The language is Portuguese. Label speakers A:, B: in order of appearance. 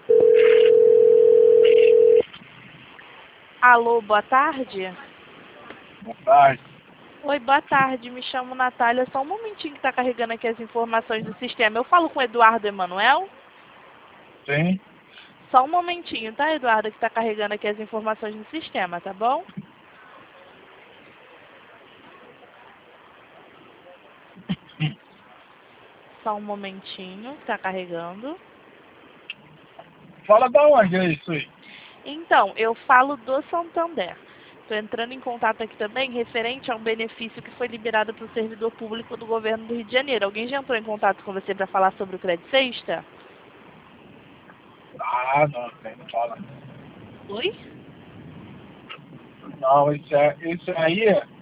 A: Alô, boa tarde.
B: Boa tarde.
A: Oi, boa tarde. Me chamo Natália. Só um momentinho que está carregando aqui as informações do sistema. Eu falo com o Eduardo Emanuel?
B: Sim.
A: Só um momentinho, tá, Eduardo, que está carregando aqui as informações do sistema, tá bom? Só um momentinho, que está carregando.
B: Fala da onde é isso aí?
A: Então, eu falo do Santander. Estou entrando em contato aqui também referente a um benefício que foi liberado para o servidor público do governo do Rio de Janeiro. Alguém já entrou em contato com você para falar sobre o Crédito Sexta?
B: Ah, não, não fala.
A: Oi?
B: Não, isso aí